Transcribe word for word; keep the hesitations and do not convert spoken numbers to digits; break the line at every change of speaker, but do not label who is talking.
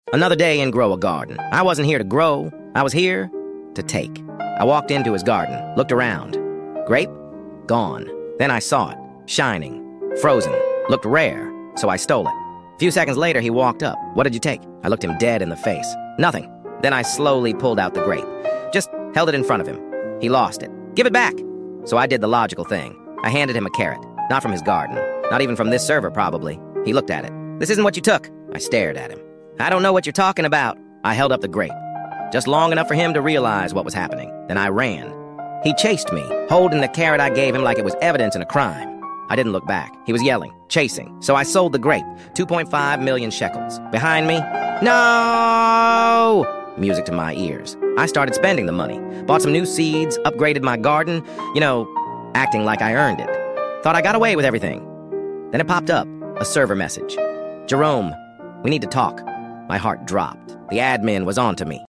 Another day in Grow a Garden. I wasn't here to grow. I was here to take. I walked into his garden, looked around. Grape? Gone. Then I saw it, shining, frozen, looked rare, so I stole it. A few seconds later, he walked up. What did you take? I looked him dead in the face. Nothing. Then I slowly pulled out the grape. Just held it in front of him. He lost it. Give it back! So I did the logical thing. I handed him a carrot. Not from his garden. Not even from this server, probably. He looked at it. This isn't what you took. I stared at him. I don't know what you're talking about. I held up the grape. Just long enough for him to realize what was happening. Then I ran. He chased me, holding the carrot I gave him like it was evidence in a crime. I didn't look back. He was yelling, chasing. So I sold the grape. two point five million shekels. Behind me, no! Music to my ears. I started spending the money. Bought some new seeds, upgraded my garden. You know, acting like I earned it. Thought I got away with everything. Then it popped up, a server message. Jerome, we need to talk. My heart dropped. The admin was on to me.